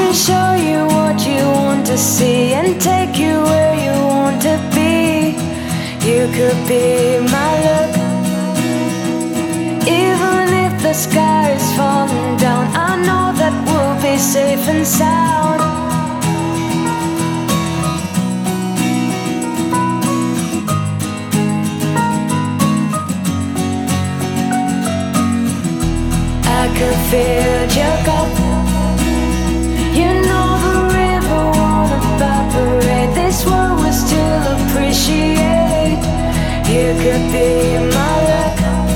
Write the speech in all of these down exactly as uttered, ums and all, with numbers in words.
can show you what you want to see and take you where you want to be. You could be my luck. Even if the sky is falling down, I know that we'll be safe and sound. I could fill your cup. You know the river won't evaporate. This world will still appreciate. You could be my luck.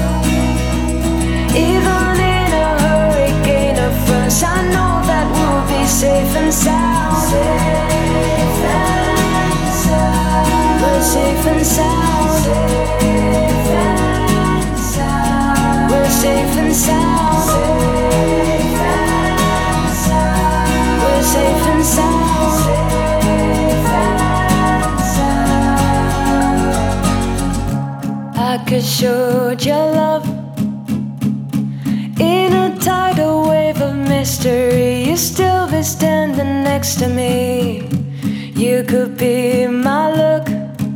Even in a hurricane of fronts, I know that we'll be safe and sound. Safe and sound. We're safe and sound. Safe and sound. We're safe and sound. Safe and sound. We're safe and sound. Safe and sound. I could show your love in a tidal wave of mystery. You still be standing next to me. You could be my luck.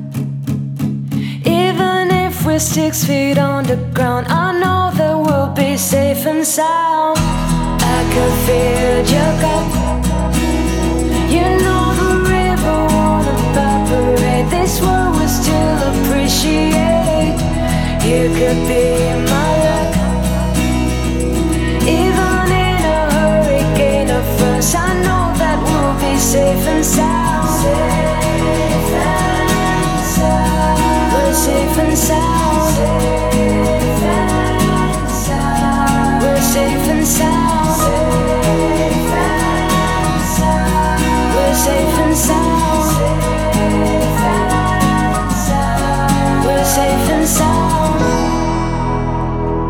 Even if we're six feet on the ground, I know that we'll be safe and sound. I could fill your cup. You know the river won't evaporate. This world will still appreciate. You could be